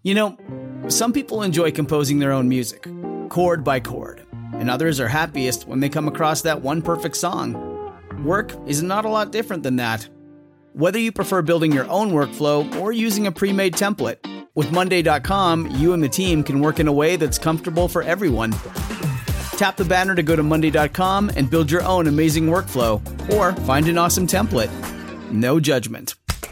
You know, some people enjoy composing their own music, chord by chord, and others are happiest when they come across that one perfect song. Work is not a lot different than that. Whether you prefer building your own workflow or using a pre-made template, with Monday.com, you and the team can work in a way that's comfortable for everyone. Tap the banner to go to Monday.com and build your own amazing workflow, or find an awesome template. No judgment.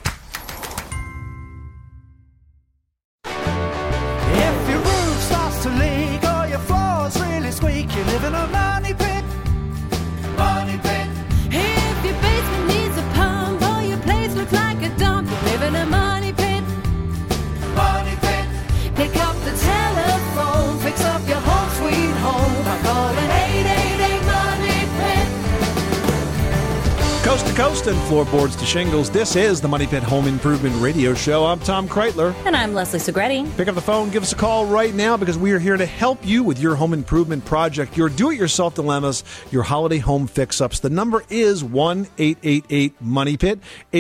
If your roof starts to leak or your floor's really squeak, you live in a money pit. Money pit. If your basement needs a pump or your place looks like a dump, you live in a money pit. Money pit. Pick up the telephone, fix up your home sweet home by calling 888 Money Pit. Coast to coast and floorboards to shingles, this is the Money Pit Home Improvement Radio Show. I'm Tom Kreitler. And I'm Leslie Segretti. Pick up the phone, give us a call right now because we are here to help you with your home improvement project, your do-it-yourself dilemmas, your holiday home fix-ups. The number is 1-888-MONEY-PIT,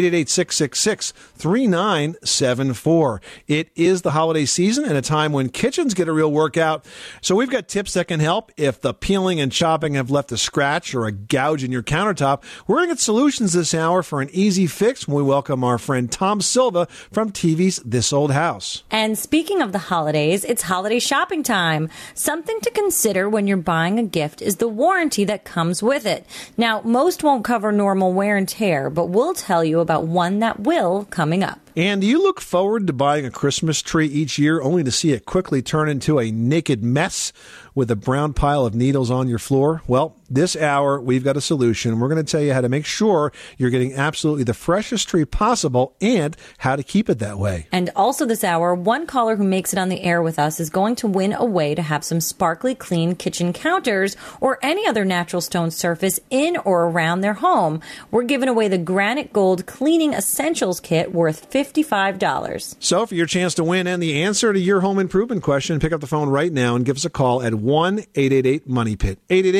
888-666-3974. It is the holiday season and a time when kitchens get a real workout. So we've got tips that can help if the peeling and chopping have left a scratch or a gouge in your countertop. We're going to get solutions this hour for an easy fix when we welcome our friend Tom Silva from TV's This Old House. And speaking of the holidays, it's holiday shopping time. Something to consider when you're buying a gift is the warranty that comes with it. Now, most won't cover normal wear and tear, but we'll tell you about one that will coming up. And do you look forward to buying a Christmas tree each year only to see it quickly turn into a naked mess with a brown pile of needles on your floor? Well, this hour, we've got a solution. We're going to tell you how to make sure you're getting absolutely the freshest tree possible and how to keep it that way. And also this hour, one caller who makes it on the air with us is going to win a way to have some sparkly clean kitchen counters or any other natural stone surface in or around their home. We're giving away the Granite Gold Cleaning Essentials Kit worth $55. So for your chance to win and the answer to your home improvement question, pick up the phone right now and give us a call at 1-888-MONEY-PIT,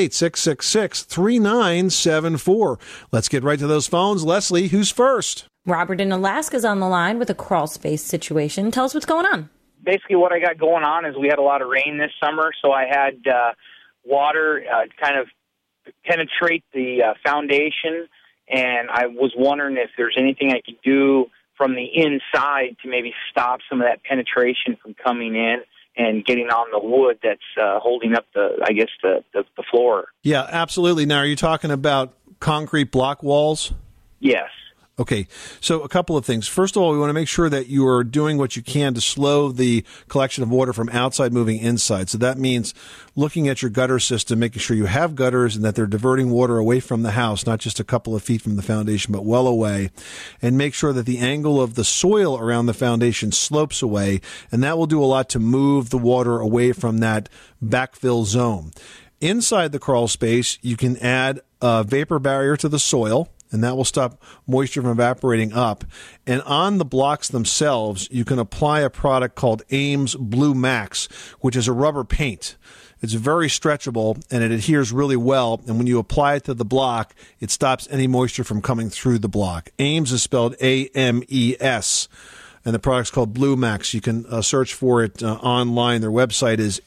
888-666-3974. Let's get right to those phones. Leslie, who's first? Robert in Alaska's on the line with a crawl space situation. Tell us what's going on. Basically what I got going on is we had a lot of rain this summer, so I had water kind of penetrate the foundation, and I was wondering if there's anything I could do from the inside to maybe stop some of that penetration from coming in and getting on the wood that's holding up the floor. Yeah, absolutely. Now, are you talking about concrete block walls? Yes. Okay, so a couple of things. First of all, we want to make sure that you are doing what you can to slow the collection of water from outside moving inside. So that means looking at your gutter system, making sure you have gutters and that they're diverting water away from the house, not just a couple of feet from the foundation, but well away. And make sure that the angle of the soil around the foundation slopes away, and that will do a lot to move the water away from that backfill zone. Inside the crawl space, you can add a vapor barrier to the soil, and that will stop moisture from evaporating up. And on the blocks themselves, you can apply a product called Ames Blue Max, which is a rubber paint. It's very stretchable, and it adheres really well. And when you apply it to the block, it stops any moisture from coming through the block. Ames is spelled A-M-E-S, and the product's called Blue Max. You can search for it online. Their website is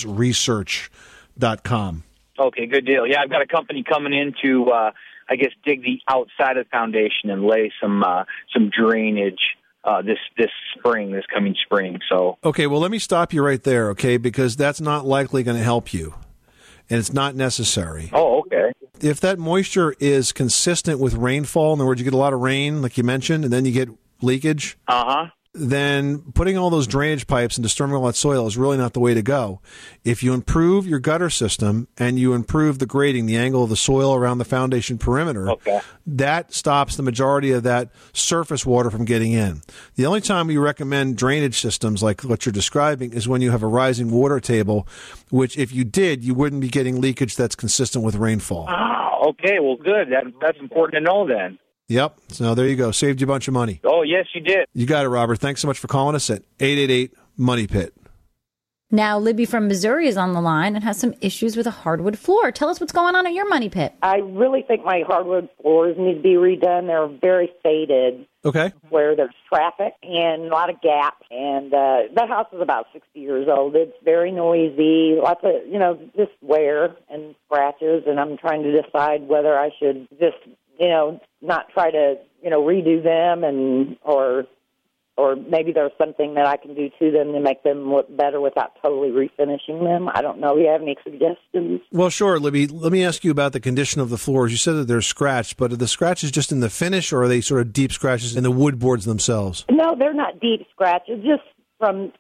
amesresearch.com. Okay, good deal. Yeah, I've got a company coming in to dig the outside of the foundation and lay some drainage this coming spring. So okay, well, let me stop you right there, okay, because that's not likely going to help you, and it's not necessary. Oh, okay. If that moisture is consistent with rainfall, in other words, you get a lot of rain, like you mentioned, and then you get leakage. Then putting all those drainage pipes and disturbing all that soil is really not the way to go. If you improve your gutter system and you improve the grading, the angle of the soil around the foundation perimeter, that stops the majority of that surface water from getting in. The only time we recommend drainage systems like what you're describing is when you have a rising water table, which if you did, you wouldn't be getting leakage that's consistent with rainfall. Okay, well, good. That's important to know then. Yep. So there you go. Saved you a bunch of money. Oh, yes, you did. You got it, Robert. Thanks so much for calling us at 888-MONEY-PIT. Now, Libby from Missouri is on the line and has some issues with a hardwood floor. Tell us what's going on at your money pit. I really think my hardwood floors need to be redone. They're very faded. Okay. where there's traffic and a lot of gaps. And that house is about 60 years old. It's very noisy, lots of, just wear and scratches. And I'm trying to decide whether I should just, not try to, redo them or maybe there's something that I can do to them to make them look better without totally refinishing them. I don't know. Do you have any suggestions? Well, sure, Libby. Let me ask you about the condition of the floors. You said that they're scratched, but are the scratches just in the finish, or are they sort of deep scratches in the wood boards themselves? No, they're not deep scratches, just from,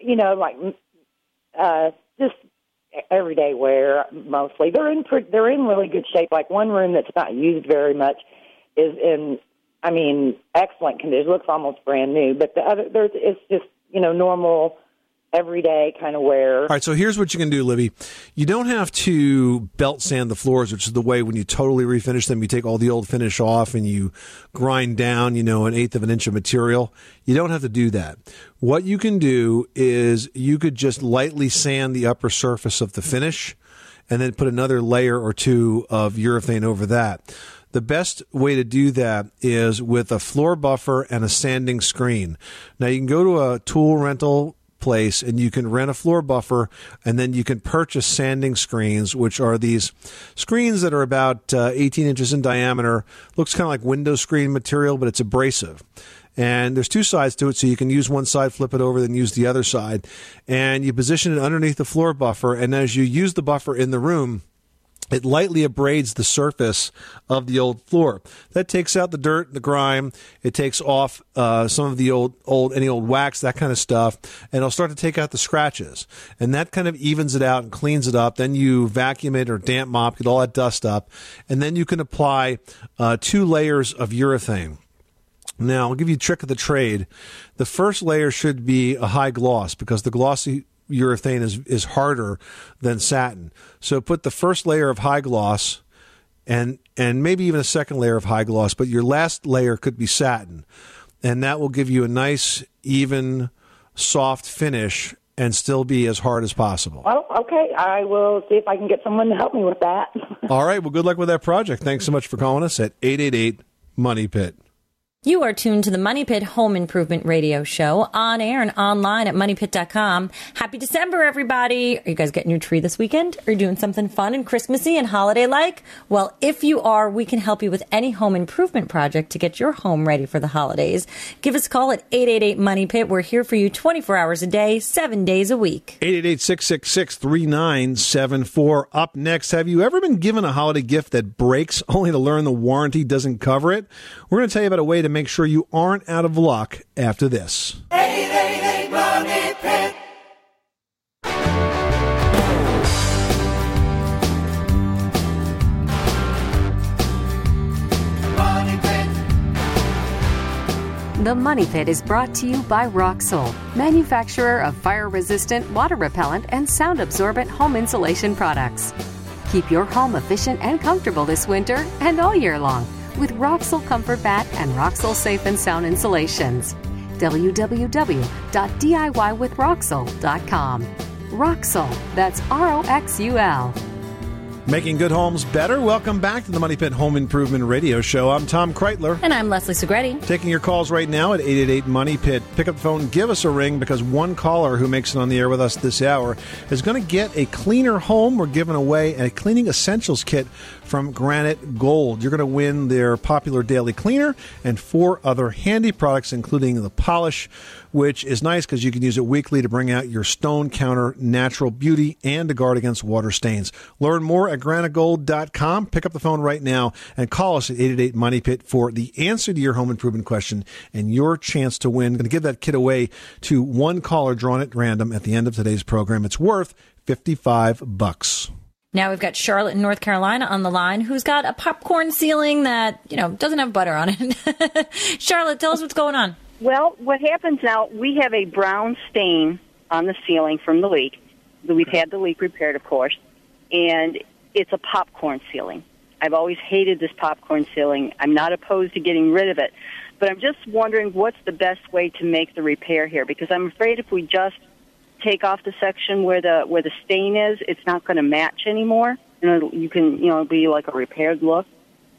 just everyday wear mostly. They're in really good shape. Like one room that's not used very much is in, excellent condition. It looks almost brand new. But the other, it's just, normal, everyday kind of wear. All right, so here's what you can do, Libby. You don't have to belt sand the floors, which is the way when you totally refinish them, you take all the old finish off and you grind down, an 1/8 of an inch of material. You don't have to do that. What you can do is you could just lightly sand the upper surface of the finish and then put another layer or two of urethane over that. The best way to do that is with a floor buffer and a sanding screen. Now, you can go to a tool rental place and you can rent a floor buffer, and then you can purchase sanding screens, which are these screens that are about 18 inches in diameter. Looks kind of like window screen material, but it's abrasive. And there's two sides to it, so you can use one side, flip it over, then use the other side. And you position it underneath the floor buffer, and as you use the buffer in the room, it lightly abrades the surface of the old floor. That takes out the dirt, the grime. It takes off some of the any old wax, that kind of stuff, and it'll start to take out the scratches. And that kind of evens it out and cleans it up. Then you vacuum it or damp mop, get all that dust up, and then you can apply 2 layers of urethane. Now, I'll give you a trick of the trade. The first layer should be a high gloss because the glossy urethane is harder than satin. So put the first layer of high gloss and maybe even a second layer of high gloss, but your last layer could be satin. And that will give you a nice, even, soft finish and still be as hard as possible. Oh, okay. I will see if I can get someone to help me with that. All right. Well, good luck with that project. Thanks so much for calling us at 888-MONEY-PIT. You are tuned to the Money Pit Home Improvement Radio Show, on air and online at MoneyPit.com. Happy December, everybody. Are you guys getting your tree this weekend? Are you doing something fun and Christmassy and holiday-like? Well, if you are, we can help you with any home improvement project to get your home ready for the holidays. Give us a call at 888-MONEY-PIT. We're here for you 24 hours a day, 7 days a week. 888-666-3974. Up next, have you ever been given a holiday gift that breaks only to learn the warranty doesn't cover it? We're going to tell you about a way to make sure you aren't out of luck after this. 888-MONEY-PIT. Money Pit. The Money Pit is brought to you by Roxol, manufacturer of fire-resistant, water-repellent, and sound-absorbent home insulation products. Keep your home efficient and comfortable this winter and all year long with Roxol Comfort Bat and Roxol Safe and Sound Insulations. www.diywithroxol.com. Roxol, that's ROXUL. Making good homes better. Welcome back to the Money Pit Home Improvement Radio Show. I'm Tom Kreitler. And I'm Leslie Segretti. Taking your calls right now at 888-MONEY-PIT. Pick up the phone, give us a ring, because one caller who makes it on the air with us this hour is going to get a cleaner home. We're giving away a cleaning essentials kit from Granite Gold. You're going to win their popular daily cleaner and 4 other handy products, including the polish, which is nice because you can use it weekly to bring out your stone counter natural beauty and to guard against water stains. Learn more at granitegold.com. Pick up the phone right now and call us at 888-MONEY-PIT for the answer to your home improvement question and your chance to win. I'm going to give that kit away to one caller drawn at random at the end of today's program. It's worth $55. Now we've got Charlotte in North Carolina on the line who's got a popcorn ceiling that, doesn't have butter on it. Charlotte, tell us what's going on. Well, what happens now, we have a brown stain on the ceiling from the leak. We've had the leak repaired, of course, and it's a popcorn ceiling. I've always hated this popcorn ceiling. I'm not opposed to getting rid of it, but I'm just wondering what's the best way to make the repair here, because I'm afraid if we just take off the section where the stain is, it's not going to match anymore. You can, it'll be like a repaired look.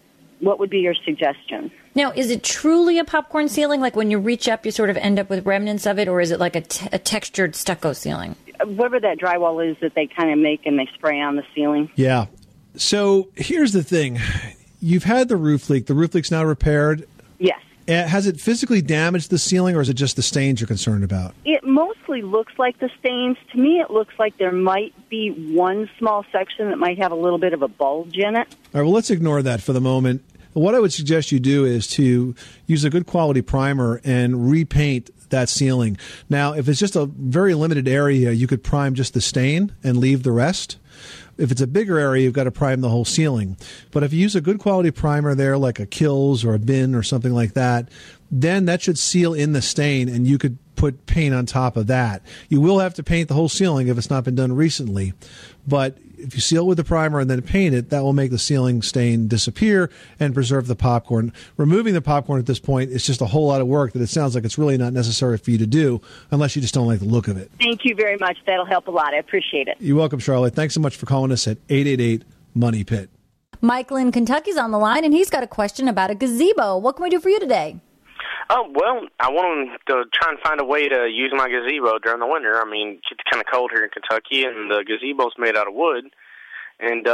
what would be your suggestion? Now, is it truly a popcorn ceiling? Like when you reach up, you sort of end up with remnants of it, or is it like a textured stucco ceiling? Whatever that drywall is that they kind of make and they spray on the ceiling. Yeah. So here's the thing. You've had the roof leak. The roof leak's now repaired. Yes. Has it physically damaged the ceiling, or is it just the stains you're concerned about? It mostly looks like the stains. To me, it looks like there might be one small section that might have a little bit of a bulge in it. All right, well, let's ignore that for the moment. What I would suggest you do is to use a good quality primer and repaint that ceiling. Now, if it's just a very limited area, you could prime just the stain and leave the rest. If it's a bigger area, you've got to prime the whole ceiling. But if you use a good quality primer there, like a Kills or a Bin or something like that, then that should seal in the stain, and you could put paint on top of that. You will have to paint the whole ceiling if it's not been done recently. But if you seal with the primer and then paint it, that will make the ceiling stain disappear and preserve the popcorn. Removing the popcorn at this point is just a whole lot of work that it sounds like it's really not necessary for you to do unless you just don't like the look of it. Thank you very much. That'll help a lot. I appreciate it. You're welcome, Charlotte. Thanks so much for calling us at 888-MONEY-PIT. Michael in Kentucky's on the line, and he's got a question about a gazebo. What can we do for you today? Oh, well, I want to try and find a way to use my gazebo during the winter. I mean, it's kind of cold here in Kentucky, and the gazebo's made out of wood. And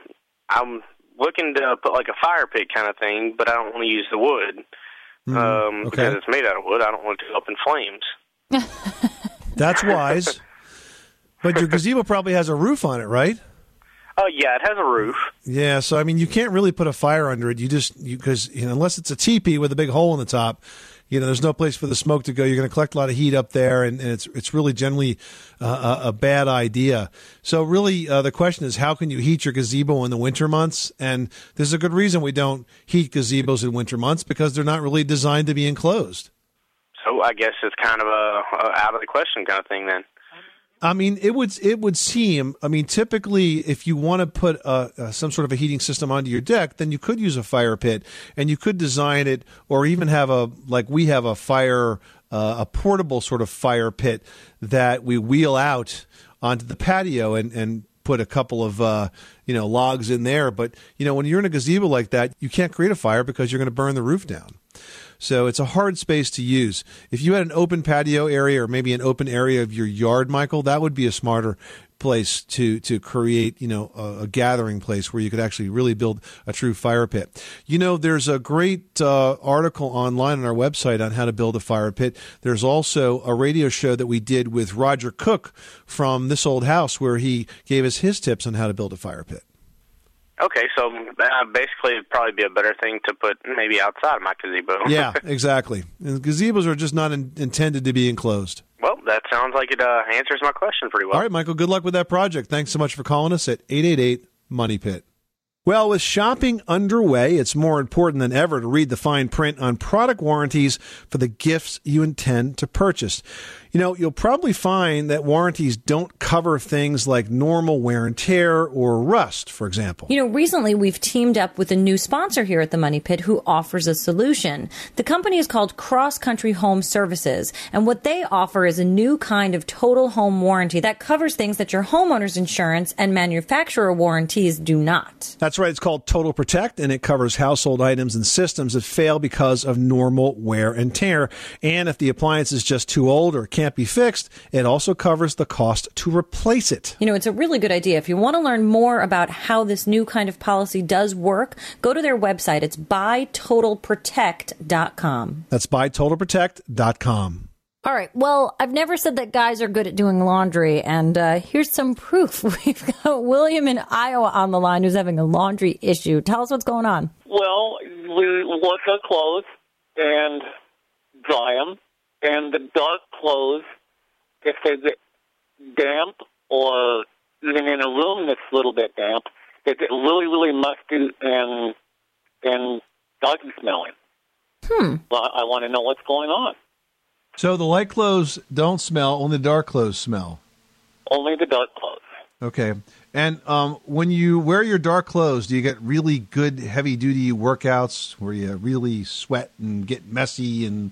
I'm looking to put like a fire pit kind of thing, but I don't want to use the wood because it's made out of wood. I don't want it to go up in flames. That's wise. But your gazebo probably has a roof on it, right? Oh, yeah, it has a roof. Yeah, so I mean, you can't really put a fire under it. Because unless it's a teepee with a big hole in the top, there's no place for the smoke to go. You're going to collect a lot of heat up there, and it's really generally a bad idea. So really, the question is, how can you heat your gazebo in the winter months? And there's a good reason we don't heat gazebos in winter months, because they're not really designed to be enclosed. So I guess it's kind of a out of the question kind of thing then. I mean, it would seem. I mean, typically, if you want to put some sort of a heating system onto your deck, then you could use a fire pit, and you could design it, or even have we have a portable sort of fire pit that we wheel out onto the patio and put a couple of logs in there. But when you're in a gazebo like that, you can't create a fire because you're going to burn the roof down. So it's a hard space to use. If you had an open patio area, or maybe an open area of your yard, Michael, that would be a smarter place to create, a gathering place where you could actually really build a true fire pit. There's a great article online on our website on how to build a fire pit. There's also a radio show that we did with Roger Cook from This Old House, where he gave us his tips on how to build a fire pit. Okay, so basically it'd probably be a better thing to put maybe outside of my gazebo. Yeah, exactly. And gazebos are just not intended to be enclosed. Well, that sounds like it answers my question pretty well. All right, Michael, good luck with that project. Thanks so much for calling us at 888-MONEY-PIT. Well, with shopping underway, it's more important than ever to read the fine print on product warranties for the gifts you intend to purchase. You'll probably find that warranties don't cover things like normal wear and tear or rust, for example. Recently we've teamed up with a new sponsor here at the Money Pit who offers a solution. The company is called Cross Country Home Services, and what they offer is a new kind of total home warranty that covers things that your homeowner's insurance and manufacturer warranties do not. That's right. It's called Total Protect, and it covers household items and systems that fail because of normal wear and tear. And if the appliance is just too old or can't be fixed, it also covers the cost to replace it. It's a really good idea. If you want to learn more about how this new kind of policy does work, go to their website. It's buytotalprotect.com. That's buytotalprotect.com. All right. Well, I've never said that guys are good at doing laundry, and here's some proof. We've got William in Iowa on the line who's having a laundry issue. Tell us what's going on. Well, we wash our clothes and dry them, and the dark clothes, if they get damp or even in a room that's a little bit damp, they get really, really musty and doggy smelling. Well, I want to know what's going on. So the light clothes don't smell, only the dark clothes smell? Only the dark clothes. Okay. And when you wear your dark clothes, do you get really good heavy-duty workouts where you really sweat and get messy and...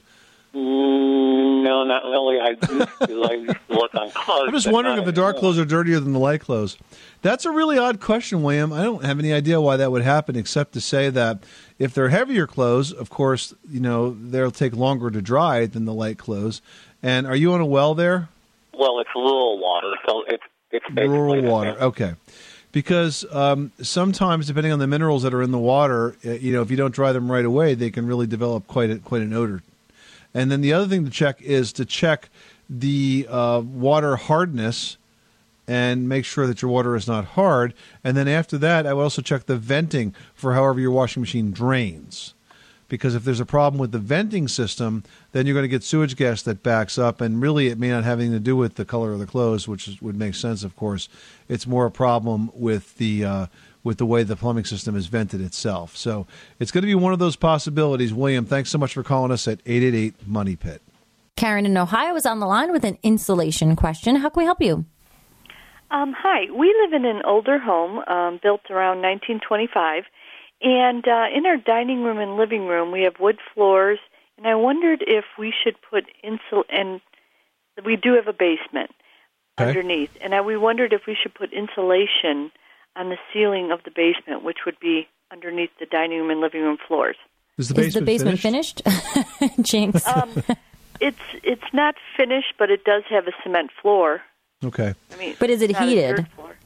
No, not really. I used to work on clothes. I'm just wondering if the dark clothes are dirtier than the light clothes. That's a really odd question, William. I don't have any idea why that would happen, except to say that If they're heavier clothes, of course, they'll take longer to dry than the light clothes. And are you on a well there? Well, it's rural water, so it's basically Rural water, okay. Because sometimes, depending on the minerals that are in the water, if you don't dry them right away, they can really develop quite an odor. And then the other thing to check is to check the water hardness and make sure that your water is not hard. And then after that, I would also check the venting for however your washing machine drains. Because if there's a problem with the venting system, then you're going to get sewage gas that backs up, and really it may not have anything to do with the color of the clothes, would make sense, of course. It's more a problem with the way the plumbing system is vented itself. So it's going to be one of those possibilities. William, thanks so much for calling us at 888-MONEY-PIT. Karen in Ohio is on the line with an insulation question. How can we help you? Hi. We live in an older home built around 1925. And in our dining room and living room, we have wood floors, and I wondered if we should put and we do have a basement underneath, and we wondered if we should put insulation on the ceiling of the basement, which would be underneath the dining room and living room floors. Is the basement finished? Jinx. It's not finished, but it does have a cement floor. Okay. But is it heated?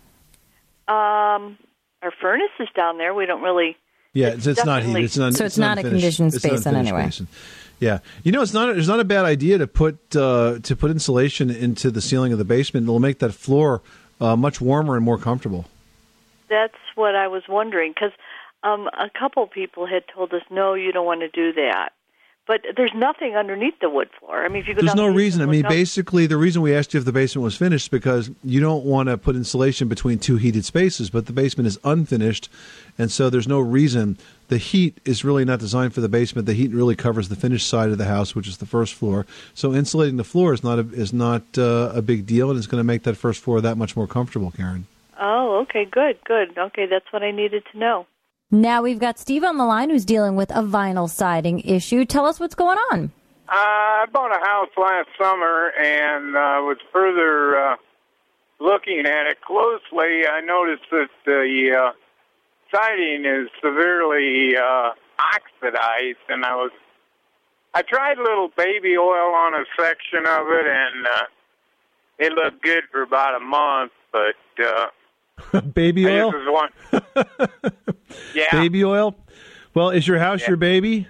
Our furnace is down there. We don't really. Yeah, it's not heated. It's not a conditioned space in any way. Yeah, it's not a bad idea to put insulation into the ceiling of the basement. It'll make that floor much warmer and more comfortable. That's what I was wondering, because a couple people had told us, no, you don't want to do that. But there's nothing underneath the wood floor. If you go there's down no reason. Basically, the reason we asked you if the basement was finished is because you don't want to put insulation between two heated spaces, but the basement is unfinished, and so there's no reason. The heat is really not designed for the basement. The heat really covers the finished side of the house, which is the first floor. So insulating the floor is not a big deal, and it's going to make that first floor that much more comfortable, Karen. Oh, okay, good. Okay, that's what I needed to know. Now we've got Steve on the line who's dealing with a vinyl siding issue. Tell us what's going on. I bought a house last summer and was further looking at it closely. I noticed that the siding is severely oxidized, and I tried a little baby oil on a section of it, and it looked good for about a month, but baby oil? Yeah. Baby oil? Well, is your house your baby?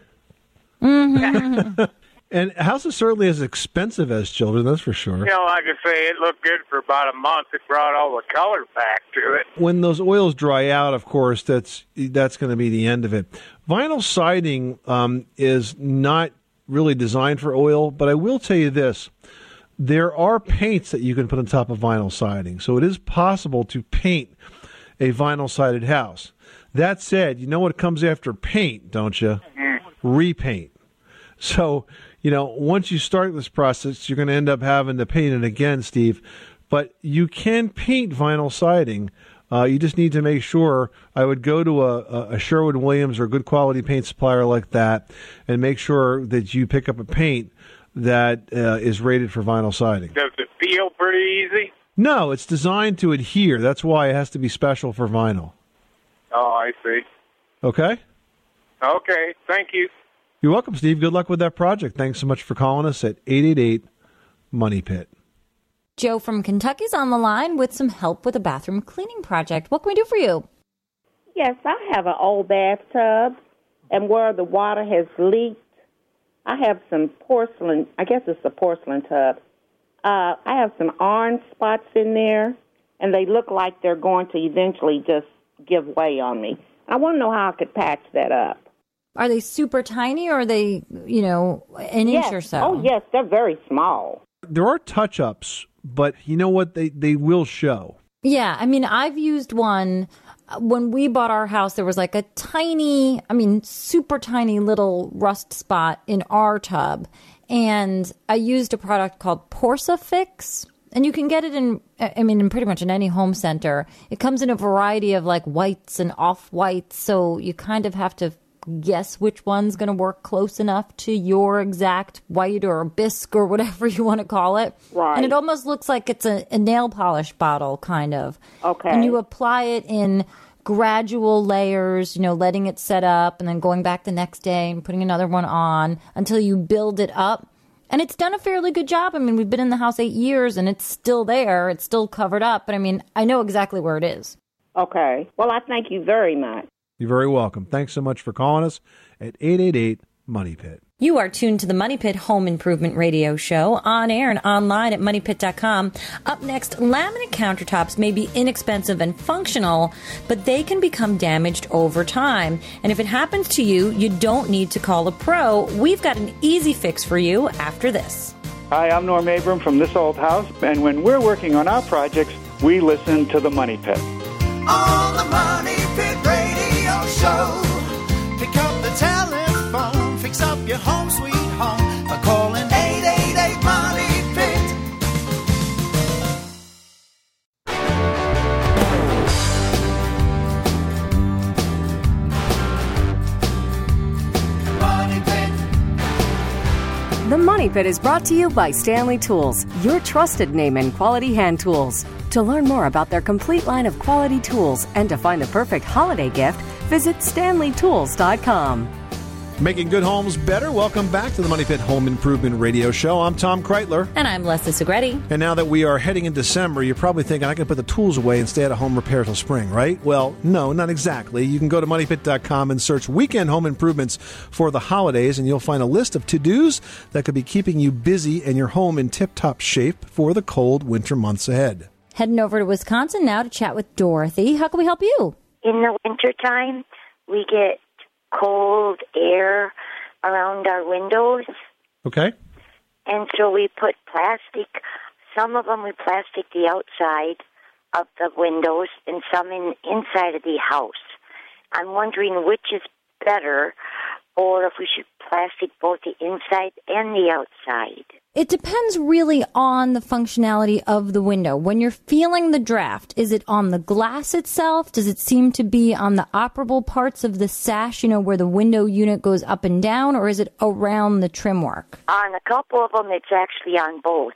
Mm-hmm. And a house is certainly as expensive as children, that's for sure. Like I say, it looked good for about a month. It brought all the color back to it. When those oils dry out, of course, that's going to be the end of it. Vinyl siding is not really designed for oil, but I will tell you this. There are paints that you can put on top of vinyl siding, so it is possible to paint a vinyl-sided house. That said, you know what comes after paint, don't you? Repaint. So, once you start this process, you're going to end up having to paint it again, Steve. But you can paint vinyl siding. You just need to make sure. I would go to a Sherwin-Williams or a good quality paint supplier like that and make sure that you pick up a paint that is rated for vinyl siding. Does it peel pretty easy? No, it's designed to adhere. That's why it has to be special for vinyl. Oh, I see. Okay? Okay, thank you. You're welcome, Steve. Good luck with that project. Thanks so much for calling us at 888-MONEY-PIT. Joe from Kentucky's on the line with some help with a bathroom cleaning project. What can we do for you? Yes, I have an old bathtub, and where the water has leaked, I have some porcelain. I guess it's a porcelain tub. I have some orange spots in there, and they look like they're going to eventually just give way on me. I want to know how I could patch that up. Are they super tiny, or are they, an inch or so? Oh, yes, they're very small. There are touch-ups, but you know what? They will show. Yeah, I've used one. When we bought our house, there was like a tiny, super tiny little rust spot in our tub. And I used a product called Porcifix. And you can get it in pretty much in any home center. It comes in a variety of like whites and off-whites. So you kind of have to guess which one's going to work close enough to your exact white or bisque or whatever you want to call it. Right. And it almost looks like it's a nail polish bottle, kind of. Okay. And you apply it in gradual layers, letting it set up and then going back the next day and putting another one on until you build it up. And it's done a fairly good job. I mean, we've been in the house 8 years and it's still there. It's still covered up. But I mean, I know exactly where it is. Okay. Well, I thank you very much. You're very welcome. Thanks so much for calling us at 888-MONEY-PIT. You are tuned to the Money Pit Home Improvement Radio Show, on air and online at MoneyPit.com. Up next, laminate countertops may be inexpensive and functional, but they can become damaged over time. And if it happens to you, you don't need to call a pro. We've got an easy fix for you after this. Hi, I'm Norm Abram from This Old House, and when we're working on our projects, we listen to the Money Pit. On the Money Pit Radio Show, pick up the telephone, fix up your home sweet home by calling 888-MONEY-PIT. Money Pit. The Money Pit is brought to you by Stanley Tools, your trusted name in quality hand tools. To learn more about their complete line of quality tools and to find the perfect holiday gift, visit StanleyTools.com. Making good homes better. Welcome back to the Money Pit Home Improvement Radio Show. I'm Tom Kreitler. And I'm Leslie Segretti. And now that we are heading in December, you're probably thinking, I can put the tools away and stay at a home repair till spring, right? Well, no, not exactly. You can go to MoneyPit.com and search weekend home improvements for the holidays, and you'll find a list of to-dos that could be keeping you busy and your home in tip-top shape for the cold winter months ahead. Heading over to Wisconsin now to chat with Dorothy. How can we help you? In the wintertime, we get cold air around our windows. Okay. And so we put plastic, some of them we plastic the outside of the windows and some inside of the house. I'm wondering which is better, or if we should plastic both the inside and the outside. It depends really on the functionality of the window. When you're feeling the draft, is it on the glass itself? Does it seem to be on the operable parts of the sash, where the window unit goes up and down, or is it around the trim work? On a couple of them, it's actually on both.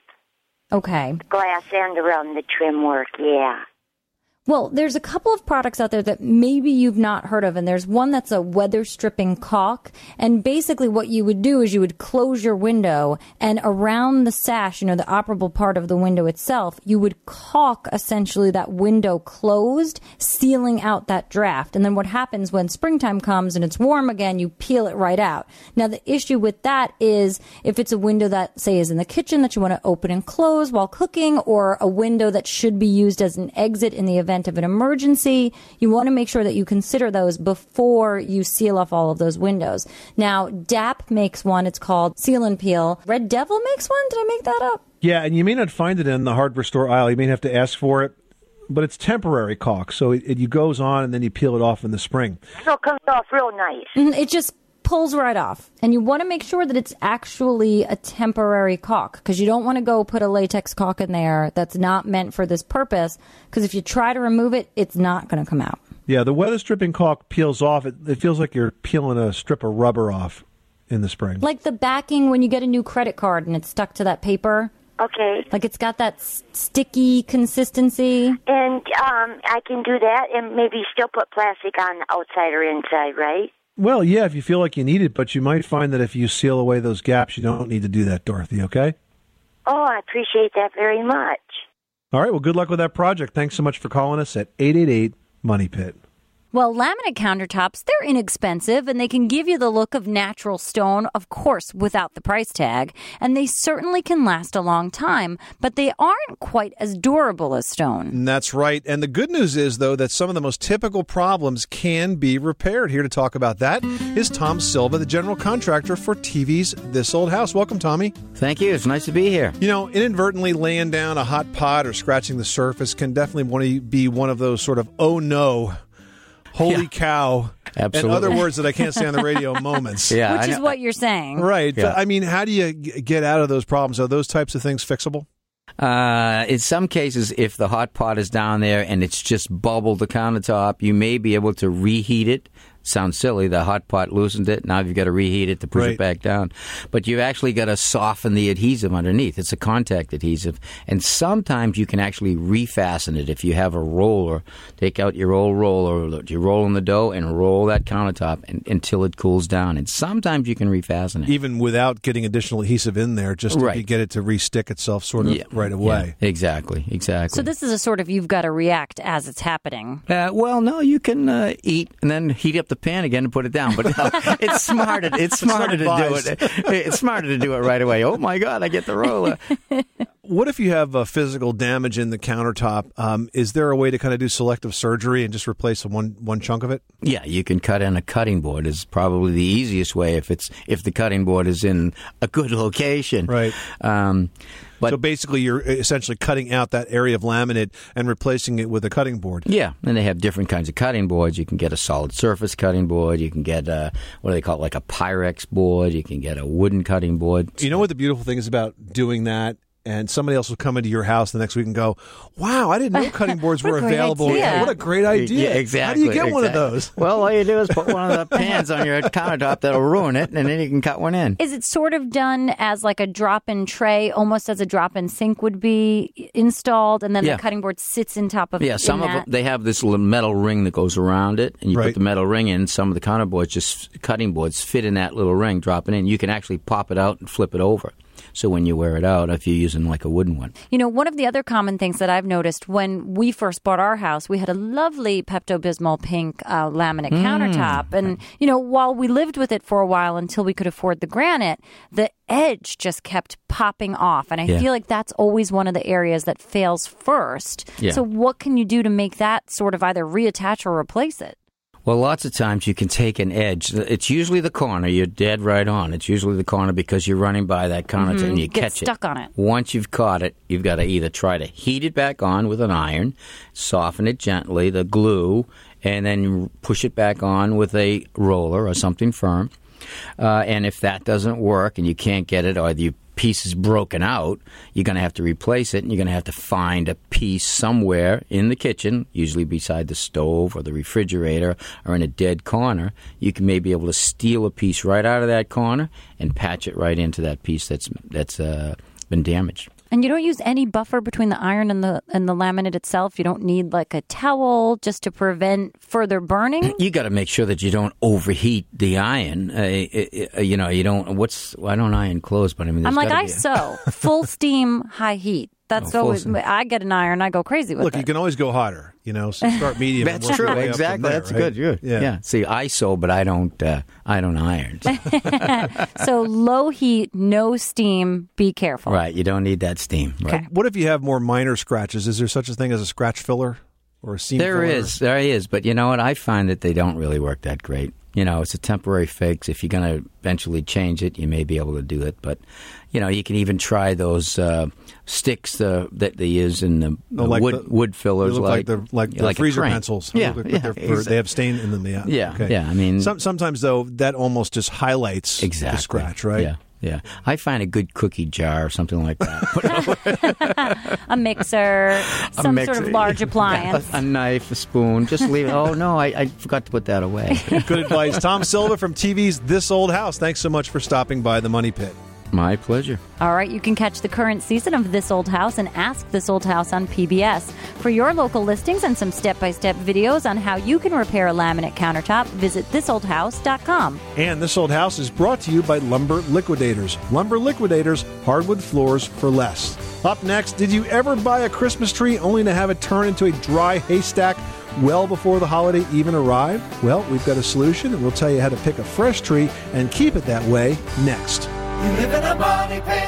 Okay. Glass and around the trim work, yeah. Well, there's a couple of products out there that maybe you've not heard of, and there's one that's a weather stripping caulk. And basically what you would do is you would close your window, and around the sash, the operable part of the window itself, you would caulk essentially that window closed, sealing out that draft. And then what happens when springtime comes and it's warm again, you peel it right out. Now, the issue with that is if it's a window that, say, is in the kitchen that you want to open and close while cooking, or a window that should be used as an exit in the event of an emergency, you want to make sure that you consider those before you seal off all of those windows. Now, DAP makes one. It's called Seal and Peel. Red Devil makes one. Did I make that up? Yeah, and you may not find it in the hardware store aisle. You may have to ask for it. But it's temporary caulk, so it goes on and then you peel it off in the spring. So it comes off real nice. It just pulls right off. And you want to make sure that it's actually a temporary caulk, because you don't want to go put a latex caulk in there that's not meant for this purpose, because if you try to remove it, it's not going to come out. Yeah, the weather stripping caulk peels off. It feels like you're peeling a strip of rubber off in the spring. Like the backing when you get a new credit card and it's stuck to that paper. Okay. Like it's got that sticky consistency. And I can do that and maybe still put plastic on the outside or inside, right? Well, yeah, if you feel like you need it, but you might find that if you seal away those gaps, you don't need to do that, Dorothy, okay? Oh, I appreciate that very much. All right, well, good luck with that project. Thanks so much for calling us at 888-MONEY-PIT. Well, laminate countertops, they're inexpensive, and they can give you the look of natural stone, of course, without the price tag. And they certainly can last a long time, but they aren't quite as durable as stone. That's right. And the good news is, though, that some of the most typical problems can be repaired. Here to talk about that is Tom Silva, the general contractor for TV's This Old House. Welcome, Tommy. Thank you. It's nice to be here. Inadvertently laying down a hot pot or scratching the surface can definitely be one of those sort of, oh, no, holy cow, absolutely. and other words that I can't say on the radio moments. Yeah, which is what you're saying. Right. Yeah. But, how do you get out of those problems? Are those types of things fixable? In some cases, if the hot pot is down there and it's just bubbled the countertop, you may be able to reheat it sounds silly. The hot pot loosened it. Now you've got to reheat it to push it back down. But you've actually got to soften the adhesive underneath. It's a contact adhesive. And sometimes you can actually refasten it if you have a roller. Take out your old roller, you roll in the dough and roll that countertop until it cools down. And sometimes you can refasten it. Even without getting additional adhesive in there, just to get it to re-stick itself sort of right away. Yeah, exactly. So this is a sort of you've got to react as it's happening. Well, no, you can eat and then heat up the pan again and put it down. But no, it's smarter. It's smarter to do it. It's smarter to do it right away. Oh my God, I get the roller. What if you have physical damage in the countertop? Is there a way to kind of do selective surgery and just replace one chunk of it? Yeah, you can cut in a cutting board. Is probably the easiest way if the cutting board is in a good location. Right. So basically, you're essentially cutting out that area of laminate and replacing it with a cutting board. Yeah, and they have different kinds of cutting boards. You can get a solid surface cutting board. You can get what do they call it, like a Pyrex board. You can get a wooden cutting board. You know what the beautiful thing is about doing that? And somebody else will come into your house the next week and go, wow, I didn't know cutting boards were available. What a great idea. Yeah, exactly. How do you get one of those? Well, all you do is put one of the pans on your countertop that'll ruin it, and then you can cut one in. Is it sort of done as like a drop-in tray, almost as a drop-in sink would be installed, and then the cutting board sits in top of it? Yeah, some of them, they have this little metal ring that goes around it, and you put the metal ring in. Some of the cutting boards fit in that little ring, drop it in. You can actually pop it out and flip it over. So when you wear it out, if you're using like a wooden one. You know, one of the other common things that I've noticed when we first bought our house, we had a lovely Pepto-Bismol pink laminate countertop. And, you know, while we lived with it for a while until we could afford the granite, the edge just kept popping off. And I feel like that's always one of the areas that fails first. Yeah. So what can you do to make that sort of either reattach or replace it? Well, lots of times you can take an edge. It's usually the corner. You're dead right on. It's usually the corner because you're running by that counter and you catch it. Get stuck on it. Once you've caught it, you've got to either try to heat it back on with an iron, soften it gently, the glue, and then push it back on with a roller or something firm. And if that doesn't work and you can't get it or the piece is broken out, you're going to have to replace it, and you're going to have to find a piece somewhere in the kitchen, usually beside the stove or the refrigerator or in a dead corner. You can maybe be able to steal a piece right out of that corner and patch it right into that piece that's been damaged. And you don't use any buffer between the iron and the laminate itself? You don't need like a towel just to prevent further burning? You got to make sure that you don't overheat the iron. You know, you don't. I don't iron clothes, but I mean, I'm like, I sew full steam, high heat. That's always. I get an iron, I go crazy with it. Look, you can always go hotter. You know, so start medium. That's true. Exactly. There, that's right? good. Yeah. See, I sew, but I don't iron. So low heat, no steam. Be careful. Right. You don't need that steam. Right. So what if you have more minor scratches? Is there such a thing as a scratch filler or a seam filler? There is. But you know what? I find that they don't really work that great. You know, it's a temporary fix. If you're going to eventually change it, you may be able to do it. But, you know, you can even try those sticks that they use in the wood fillers. They look like the freezer pencils. Yeah, they have stain in them. Yeah, okay. I mean, sometimes, though, that almost just highlights the scratch, right? Yeah. I find a good cookie jar or something like that. A mixer, some sort of large appliance. A knife, a spoon. Just leave it. Oh, no, I forgot to put that away. Good advice. Tom Silva from TV's This Old House. Thanks so much for stopping by the Money Pit. My pleasure. All right, you can catch the current season of This Old House and Ask This Old House on PBS. For your local listings and some step-by-step videos on how you can repair a laminate countertop, visit thisoldhouse.com. And This Old House is brought to you by Lumber Liquidators. Lumber Liquidators, hardwood floors for less. Up next, did you ever buy a Christmas tree only to have it turn into a dry haystack well before the holiday even arrived? Well, we've got a solution, and we'll tell you how to pick a fresh tree and keep it that way next. You live in a money pit.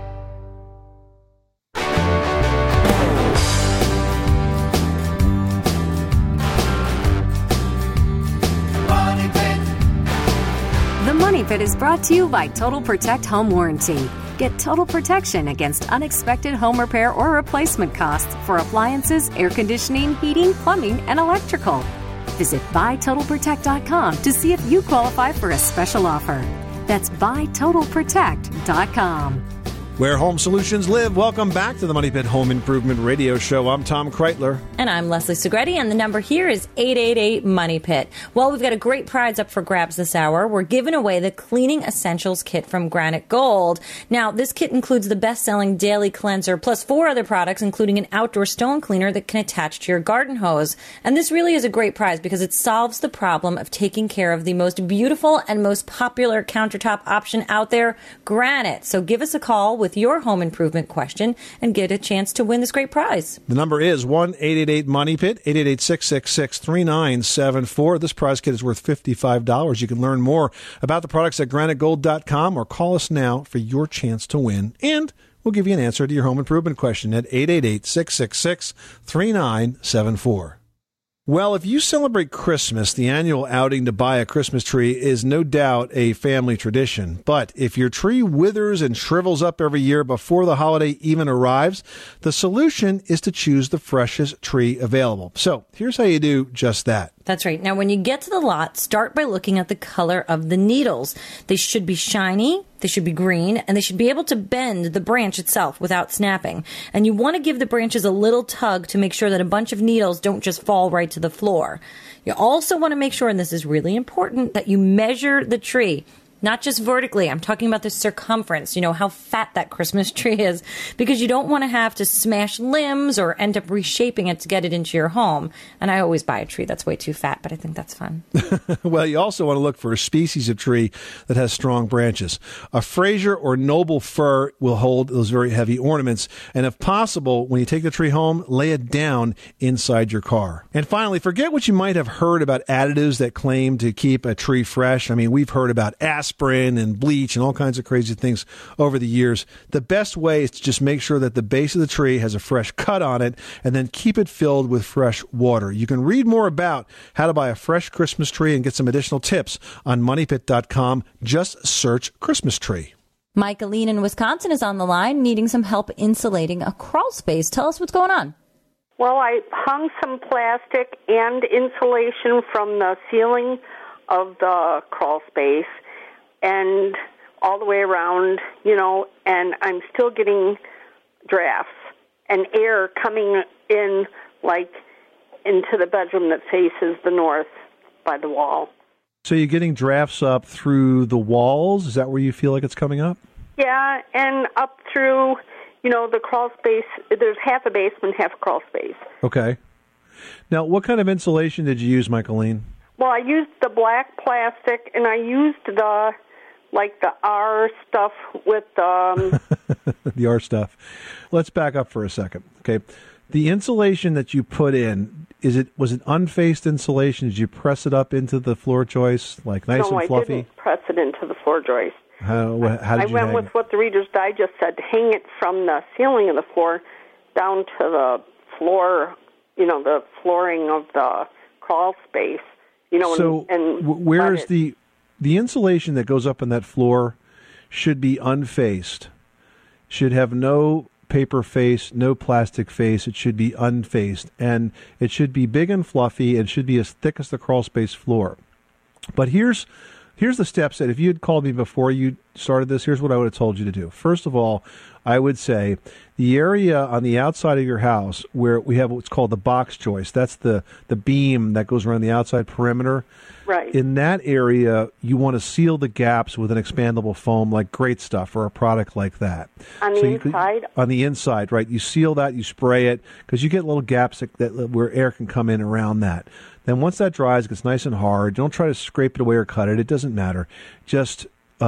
Money Pit. The Money Pit is brought to you by Total Protect Home Warranty. Get total protection against unexpected home repair or replacement costs for appliances, air conditioning, heating, plumbing, and electrical. Visit buytotalprotect.com to see if you qualify for a special offer. That's buytotalprotect.com. Where home solutions live. Welcome back to the Money Pit Home Improvement Radio Show. I'm Tom Kreitler. And I'm Leslie Segretti, and the number here is 888-MONEY-PIT. Well, we've got a great prize up for grabs this hour. We're giving away the Cleaning Essentials Kit from Granite Gold. Now, this kit includes the best-selling Daily Cleanser, plus 4 other products, including an outdoor stone cleaner that can attach to your garden hose. And this really is a great prize because it solves the problem of taking care of the most beautiful and most popular countertop option out there, granite. So give us a call with your home improvement question and get a chance to win this great prize. The number is 1-888-MONEY-PIT, 888-666-3974. This prize kit is worth $55. You can learn more about the products at granitegold.com or call us now for your chance to win. And we'll give you an answer to your home improvement question at 888-666-3974. Well, if you celebrate Christmas, the annual outing to buy a Christmas tree is no doubt a family tradition. But if your tree withers and shrivels up every year before the holiday even arrives, the solution is to choose the freshest tree available. So here's how you do just that. That's right. Now, when you get to the lot, start by looking at the color of the needles. They should be shiny, they should be green, and they should be able to bend the branch itself without snapping. And you want to give the branches a little tug to make sure that a bunch of needles don't just fall right to the floor. You also want to make sure, and this is really important, that you measure the tree. Not just vertically. I'm talking about the circumference, you know, how fat that Christmas tree is, because you don't want to have to smash limbs or end up reshaping it to get it into your home. And I always buy a tree that's way too fat, but I think that's fun. Well, you also want to look for a species of tree that has strong branches. A Fraser or Noble fir will hold those very heavy ornaments. And if possible, when you take the tree home, lay it down inside your car. And finally, forget what you might have heard about additives that claim to keep a tree fresh. I mean, we've heard about aspirin and bleach and all kinds of crazy things over the years. The best way is to just make sure that the base of the tree has a fresh cut on it and then keep it filled with fresh water. You can read more about how to buy a fresh Christmas tree and get some additional tips on MoneyPit.com. Just search Christmas tree. Michaeline in Wisconsin is on the line needing some help insulating a crawl space. Tell us what's going on. Well, I hung some plastic and insulation from the ceiling of the crawl space and all the way around, you know, and I'm still getting drafts and air coming in, like, into the bedroom that faces the north by the wall. So you're getting drafts up through the walls? Is that where you feel like it's coming up? Yeah, and up through, you know, the crawl space. There's half a basement, half a crawl space. Okay. Now, what kind of insulation did you use, Michaeline? Well, I used the black plastic, and I used the R stuff with the R stuff. Let's back up for a second. Okay. The insulation that you put in, was it unfaced insulation? Did you press it up into the floor joist, like nice and fluffy? No, I didn't press it into the floor joist. How did I you went hang with it? what the Reader's Digest said, hang it from the ceiling of the floor down to the floor, you know, the flooring of the crawl space. You know, So where's the insulation that goes up on that floor should be unfaced, should have no paper face, no plastic face. It should be unfaced, and it should be big and fluffy, and should be as thick as the crawl space floor. But here's the steps that if you had called me before you started this, here's what I would have told you to do. First of all, I would say the area on the outside of your house where we have what's called the box joist, that's the beam that goes around the outside perimeter. Right. In that area, you want to seal the gaps with an expandable foam like Great Stuff or a product like that. On the inside? On the inside, right. You seal that, you spray it, because you get little gaps where air can come in around that. Then once that dries, it gets nice and hard. Don't try to scrape it away or cut it. It doesn't matter. Just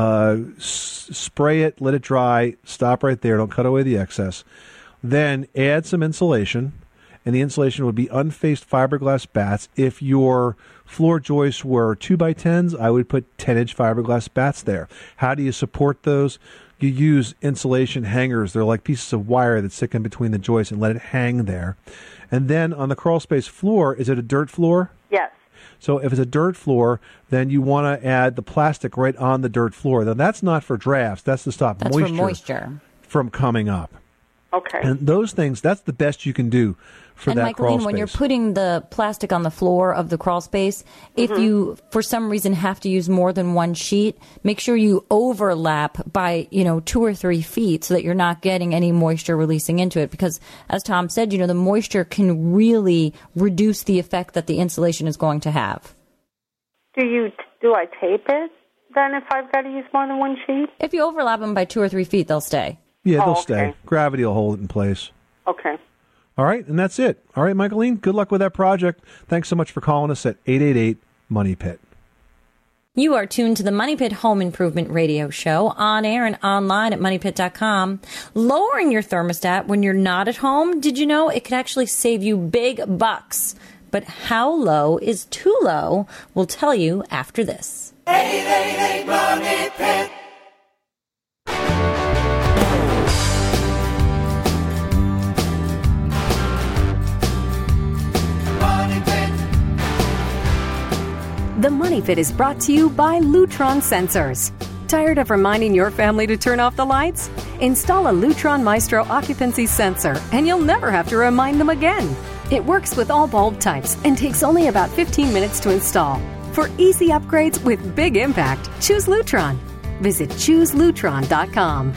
spray it, let it dry, stop right there. Don't cut away the excess. Then add some insulation, and the insulation would be unfaced fiberglass bats. If your floor joists were 2x10s, I would put 10-inch fiberglass bats there. How do you support those? You use insulation hangers. They're like pieces of wire that stick in between the joists and let it hang there. And then on the crawl space floor, is it a dirt floor? Yes. So if it's a dirt floor, then you want to add the plastic right on the dirt floor. Now, that's not for drafts. That's to stop That's for moisture. from coming up. Okay. And those things, that's the best you can do for and that crawl Michaeline, space. when you're putting the plastic on the floor of the crawl space, if you, for some reason, have to use more than one sheet, make sure you overlap by, 2 or 3 feet so that you're not getting any moisture releasing into it. Because, as Tom said, the moisture can really reduce the effect that the insulation is going to have. Do I tape it then if I've got to use more than one sheet? If you overlap them by 2 or 3 feet, they'll stay. Yeah, they'll okay. stay. Gravity will hold it in place. Okay. All right, and that's it. All right, Michaeline, good luck with that project. Thanks so much for calling us at 888-MONEY-PIT. You are tuned to the Money Pit Home Improvement Radio Show, on air and online at MoneyPit.com. Lowering your thermostat when you're not at home, did you know it could actually save you big bucks? But how low is too low? We'll tell you after this. 888-MONEY-PIT. The Money Pit is brought to you by Lutron Sensors. Tired of reminding your family to turn off the lights? Install a Lutron Maestro occupancy sensor and you'll never have to remind them again. It works with all bulb types and takes only about 15 minutes to install. For easy upgrades with big impact, choose Lutron. Visit chooselutron.com.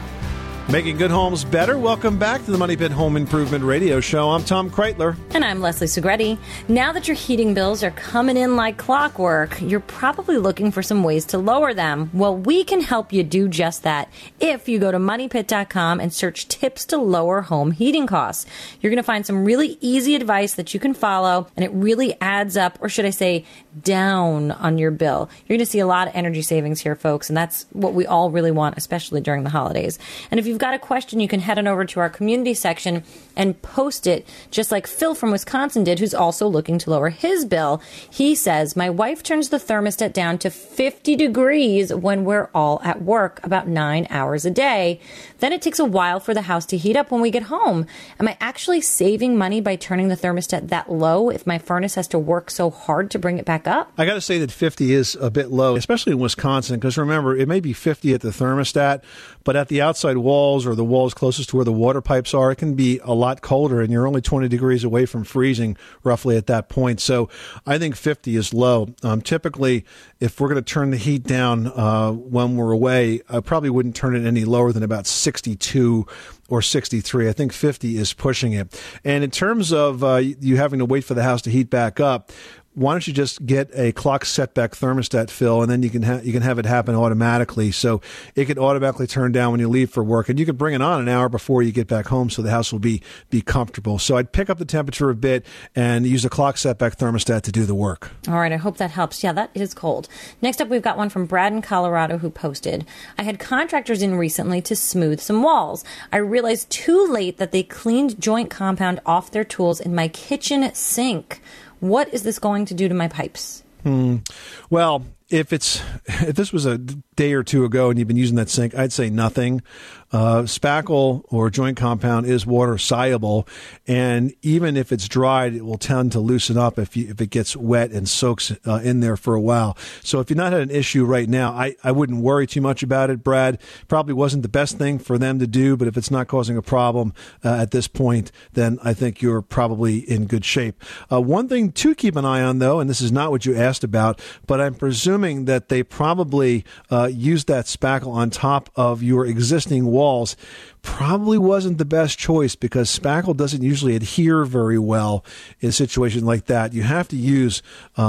Making good homes better. Welcome back to the Money Pit Home Improvement Radio Show. I'm Tom Kreitler. And I'm Leslie Segretti. Now that your heating bills are coming in like clockwork, you're probably looking for some ways to lower them. Well, we can help you do just that if you go to MoneyPit.com and search tips to lower home heating costs. You're going to find some really easy advice that you can follow, and it really adds up, or should I say, down on your bill. You're going to see a lot of energy savings here, folks, and that's what we all really want, especially during the holidays. And if you've got a question, you can head on over to our community section and post it, just like Phil from Wisconsin did, who's also looking to lower his bill. He says, my wife turns the thermostat down to 50 degrees when we're all at work, about 9 hours a day. Then it takes a while for the house to heat up when we get home. Am I actually saving money by turning the thermostat that low if my furnace has to work so hard to bring it back up? I got to say that 50 is a bit low, especially in Wisconsin, because remember, it may be 50 at the thermostat, but at the outside walls or the walls closest to where the water pipes are, it can be a lot colder, and you're only 20 degrees away from freezing roughly at that point. So I think 50 is low. Typically, if we're going to turn the heat down when we're away, I probably wouldn't turn it any lower than about 62 or 63. I think 50 is pushing it. And in terms of you having to wait for the house to heat back up, why don't you just get a clock setback thermostat, Phil, and then you can have it happen automatically. So it can automatically turn down when you leave for work, and you can bring it on an hour before you get back home, so the house will be comfortable. So I'd pick up the temperature a bit and use a clock setback thermostat to do the work. All right, I hope that helps. Yeah, that is cold. Next up, we've got one from Brad in Colorado who posted, I had contractors in recently to smooth some walls. I realized too late that they cleaned joint compound off their tools in my kitchen sink. What is this going to do to my pipes? Well, if this was a day or two ago and you've been using that sink, I'd say nothing. Spackle or joint compound is water soluble, and even if it's dried, it will tend to loosen up if it gets wet and soaks in there for a while. So if you're not had an issue right now, I wouldn't worry too much about it, Brad. Probably wasn't the best thing for them to do, but if it's not causing a problem at this point, then I think you're probably in good shape. One thing to keep an eye on, though, and this is not what you asked about, but I'm presuming that they probably used that spackle on top of your existing walls. Probably wasn't the best choice, because spackle doesn't usually adhere very well in situations like that. You have to use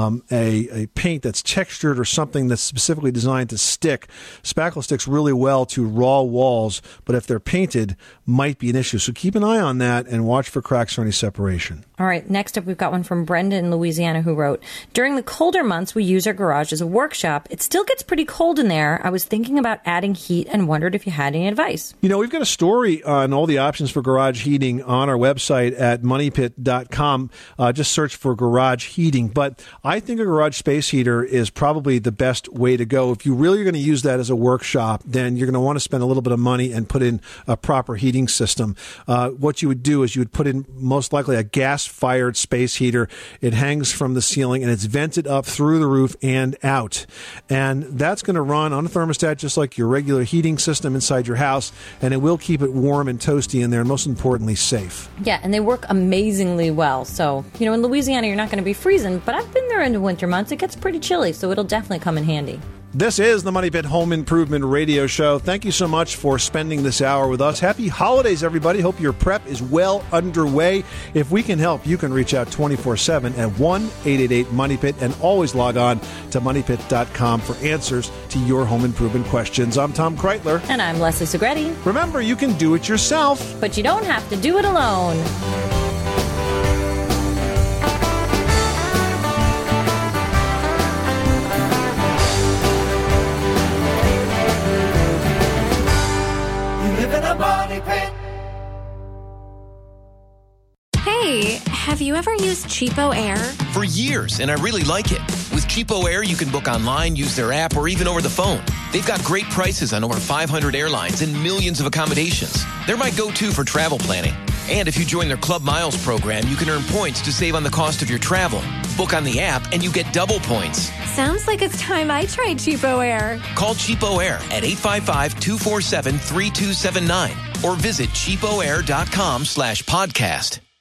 a paint that's textured or something that's specifically designed to stick. Spackle sticks really well to raw walls, but if they're painted, might be an issue. So keep an eye on that and watch for cracks or any separation. All right, next up we've got one from Brenda in Louisiana who wrote, during the colder months, we use our garage as a workshop. It still gets pretty cold in there. I was thinking about adding heat and wondered if you had any advice. You know, we've got a story on all the options for garage heating on our website at moneypit.com. Just search for garage heating. But I think a garage space heater is probably the best way to go. If you really are going to use that as a workshop, then you're going to want to spend a little bit of money and put in a proper heating system. What you would do is you would put in most likely a gas-fired space heater. It hangs from the ceiling and it's vented up through the roof and out. And that's going to run on a thermostat just like your regular heating system inside your house, and it will keep keep it warm and toasty in there, and most importantly, safe. Yeah, and they work amazingly well. So, in Louisiana, you're not going to be freezing, but I've been there in the winter months. It gets pretty chilly, so it'll definitely come in handy. This is the Money Pit Home Improvement Radio Show. Thank you so much for spending this hour with us. Happy holidays, everybody. Hope your prep is well underway. If we can help, you can reach out 24/7 at 1-888-MONEYPIT and always log on to MoneyPit.com for answers to your home improvement questions. I'm Tom Kreitler. And I'm Leslie Segretti. Remember, you can do it yourself, but you don't have to do it alone. Hey, have you ever used Cheapo Air? For years, and I really like it. With Cheapo Air, you can book online, use their app, or even over the phone. They've got great prices on over 500 airlines and millions of accommodations. They're my go-to for travel planning. And if you join their Club Miles program, you can earn points to save on the cost of your travel. Book on the app, and you get double points. Sounds like it's time I tried Cheapo Air. Call Cheapo Air at 855-247-3279 or visit cheapoair.com/podcast.